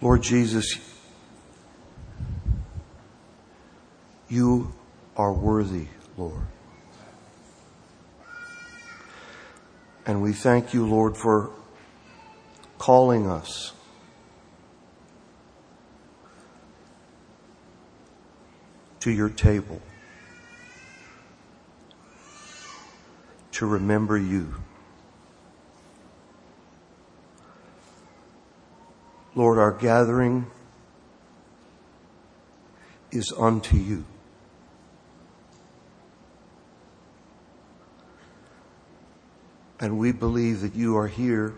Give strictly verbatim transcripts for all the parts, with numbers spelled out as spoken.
Lord Jesus, you are worthy, Lord. And we thank you, Lord, for calling us to your table to remember you. Lord, our gathering is unto you. And we believe that you are here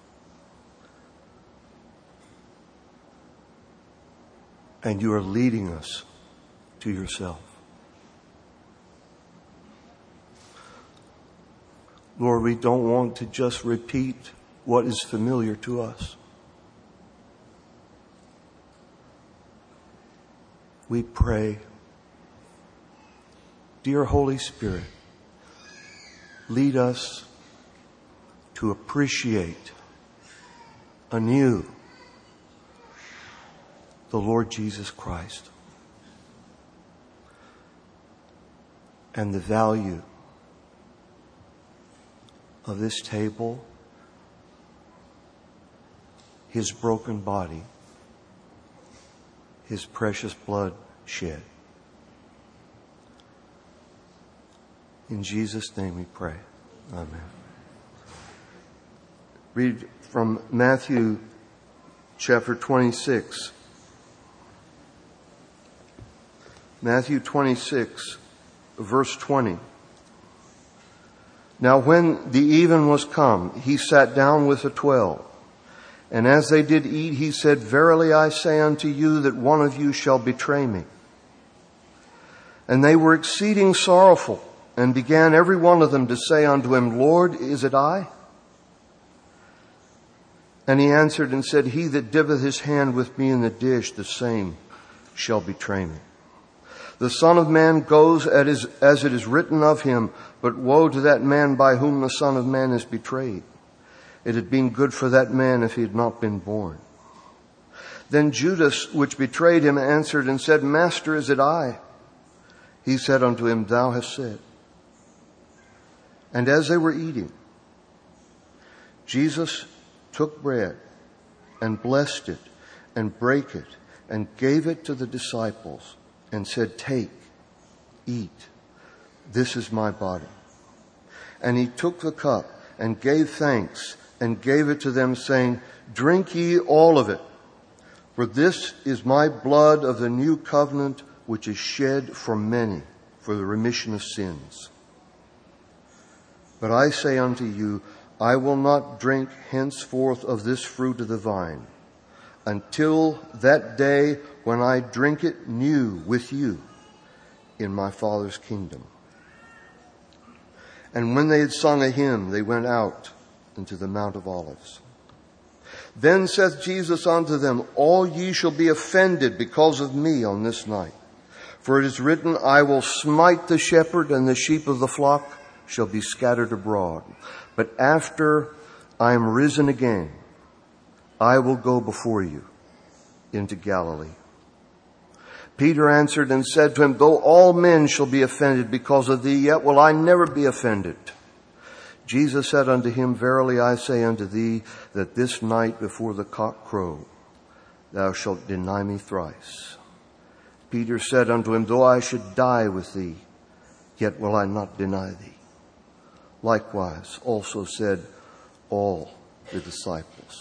and you are leading us to yourself. Lord, we don't want to just repeat what is familiar to us. We pray, dear Holy Spirit, lead us to appreciate anew the Lord Jesus Christ and the value of this table, his broken body, his precious blood shed. In Jesus' name we pray. Amen. Read from Matthew chapter twenty-six. Matthew twenty-six, verse twenty. Now when the even was come, he sat down with the twelve. And as they did eat, he said, Verily I say unto you that one of you shall betray me. And they were exceeding sorrowful, and began every one of them to say unto him, Lord, is it I? And he answered and said, He that dippeth his hand with me in the dish, the same shall betray me. The Son of Man goes as it is written of him, but woe to that man by whom the Son of Man is betrayed. It had been good for that man if he had not been born. Then Judas, which betrayed him, answered and said, Master, is it I? He said unto him, Thou hast said. And as they were eating, Jesus took bread and blessed it and brake it and gave it to the disciples and said, Take, eat, this is my body. And he took the cup and gave thanks and gave it to them, saying, Drink ye all of it, for this is my blood of the new covenant, which is shed for many for the remission of sins. But I say unto you, I will not drink henceforth of this fruit of the vine, until that day when I drink it new with you in my Father's kingdom. And when they had sung a hymn, they went out into the Mount of Olives. Then saith Jesus unto them, All ye shall be offended because of me on this night. For it is written, I will smite the shepherd, and the sheep of the flock shall be scattered abroad. But after I am risen again, I will go before you into Galilee. Peter answered and said to him, Though all men shall be offended because of thee, yet will I never be offended. Jesus said unto him, Verily I say unto thee, that this night before the cock crow, thou shalt deny me thrice. Peter said unto him, Though I should die with thee, yet will I not deny thee. Likewise also said all the disciples.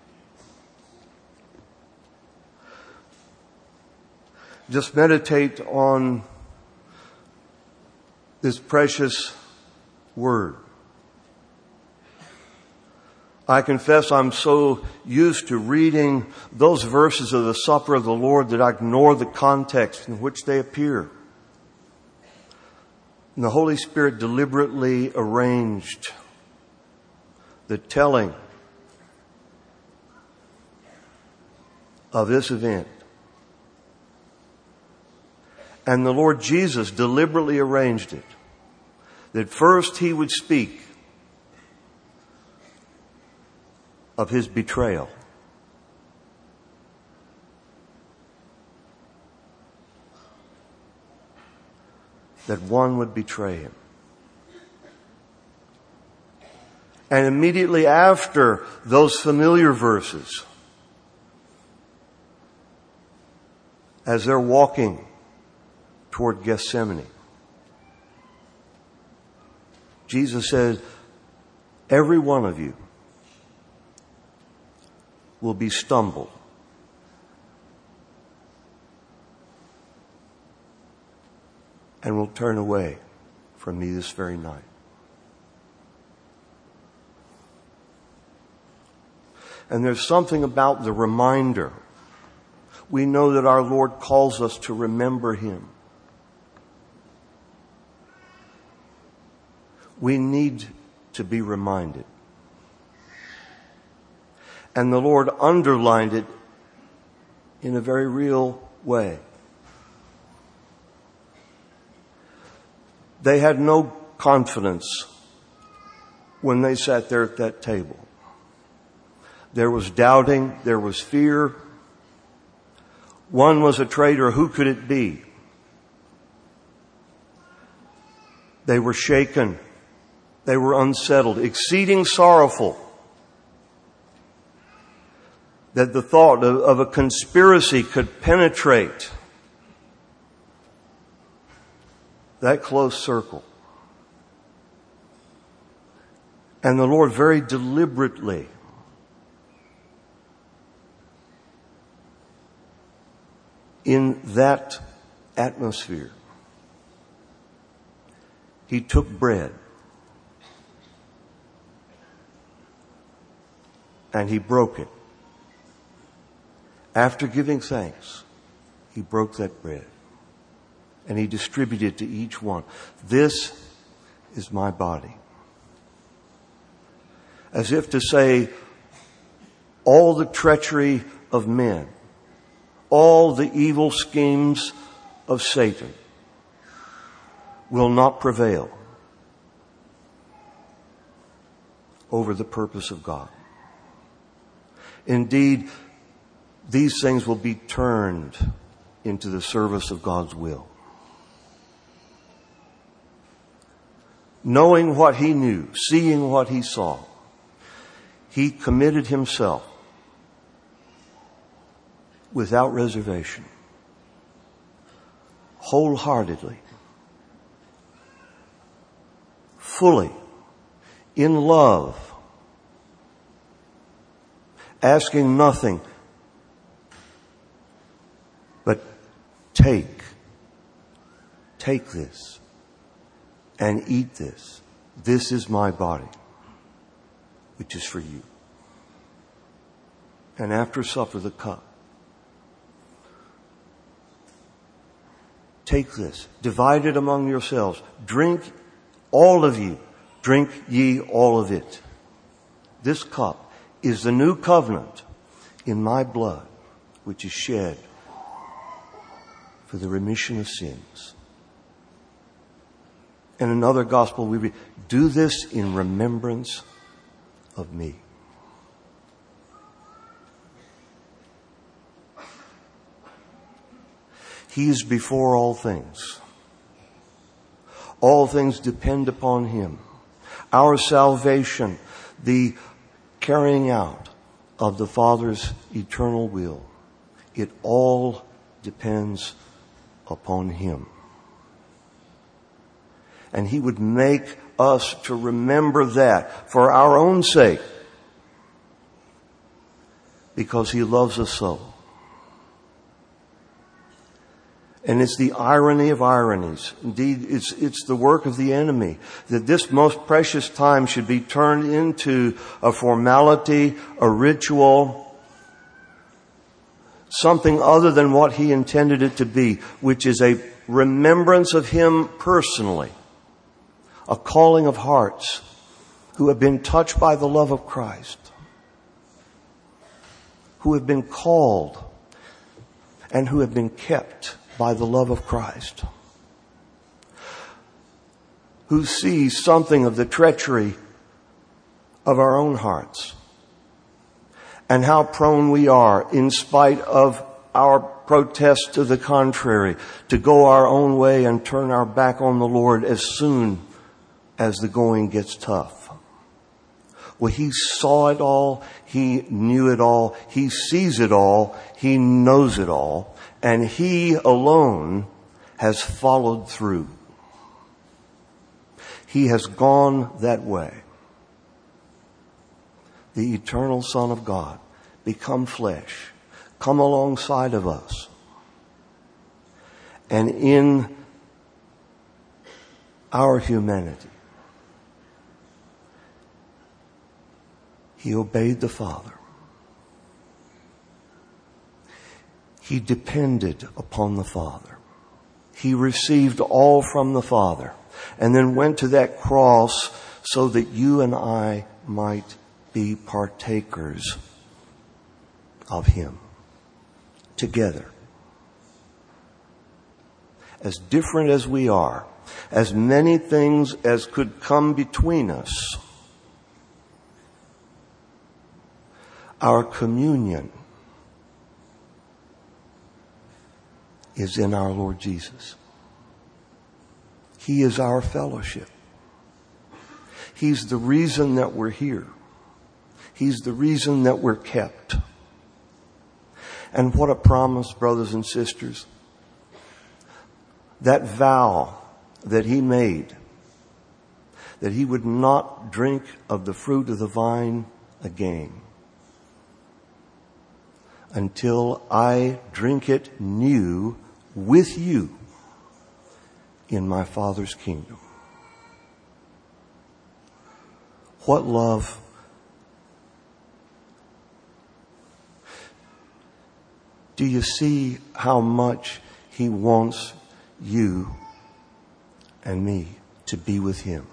Just meditate on this precious word. I confess I'm so used to reading those verses of the Supper of the Lord that I ignore the context in which they appear. And the Holy Spirit deliberately arranged the telling of this event. And the Lord Jesus deliberately arranged it, that first he would speak of his betrayal. that one would betray him. And immediately after those familiar verses, as they're walking toward Gethsemane, Jesus says, every one of you will be stumbled. And will turn away from me this very night. And there's something about the reminder. We know that our Lord calls us to remember Him. We need to be reminded. And the Lord underlined it in a very real way. They had no confidence when they sat there at that table. There was doubting, there was fear. One was a traitor. Who could it be? They were shaken. They were unsettled, exceeding sorrowful that the thought of, of a conspiracy could penetrate that close circle. And the Lord very deliberately in that atmosphere, He took bread and He broke it. After giving thanks, He broke that bread and He distributed to each one. This is my body. As if to say, all the treachery of men, all the evil schemes of Satan will not prevail over the purpose of God. Indeed, these things will be turned into the service of God's will. Knowing what He knew, seeing what He saw, He committed Himself without reservation, wholeheartedly, fully, in love, asking nothing but take, take this and eat this. This is my body, which is for you. And after supper, the cup. Take this, divide it among yourselves. Drink, all of you, drink ye all of it. This cup is the new covenant in my blood, which is shed for the remission of sins. In another gospel we read, do this in remembrance of me. He is before all things. All things depend upon Him. Our salvation, the carrying out of the Father's eternal will, it all depends upon Him. And He would make us to remember that for our own sake, because He loves us so. And it's the irony of ironies. Indeed, it's, it's the work of the enemy that this most precious time should be turned into a formality, a ritual, something other than what He intended it to be, which is a remembrance of Him personally, a calling of hearts who have been touched by the love of Christ, who have been called and who have been kept by the love of Christ, who sees something of the treachery of our own hearts and how prone we are, in spite of our protest to the contrary, to go our own way and turn our back on the Lord as soon as the going gets tough. Well, he saw it all. He knew it all. He sees it all. He knows it all. And he alone has followed through. He has gone that way. The eternal Son of God, become flesh, come alongside of us. And in our humanity, he obeyed the Father. He depended upon the Father. He received all from the Father and then went to that cross so that you and I might be partakers of him together. As different as we are, as many things as could come between us, our communion is in our Lord Jesus. He is our fellowship. He's the reason that we're here. He's the reason that we're kept. And what a promise, brothers and sisters. That vow that he made, that he would not drink of the fruit of the vine again until I drink it new with you in my Father's kingdom. What love. Do you see how much he wants you and me to be with him?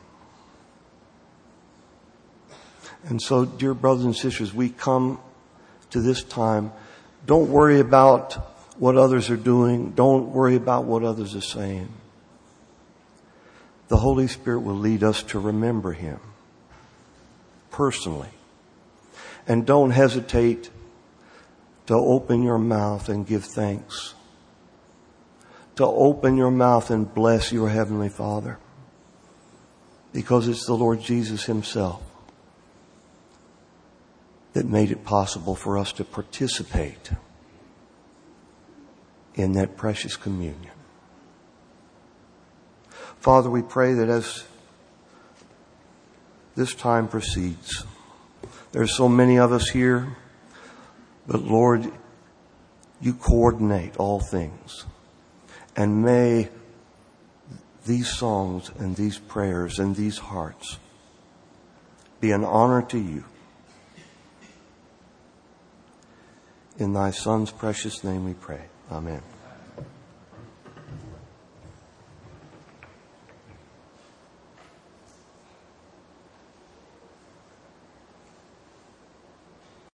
And so, dear brothers and sisters, we come to this time. Don't worry about what others are doing. Don't worry about what others are saying. The Holy Spirit will lead us to remember him personally. And don't hesitate to open your mouth and give thanks. To open your mouth and bless your Heavenly Father. Because it's the Lord Jesus himself that made it possible for us to participate in that precious communion. Father, we pray that as this time proceeds, there's so many of us here, but Lord, you coordinate all things. And may these songs and these prayers and these hearts be an honor to you. In thy Son's precious name we pray. Amen.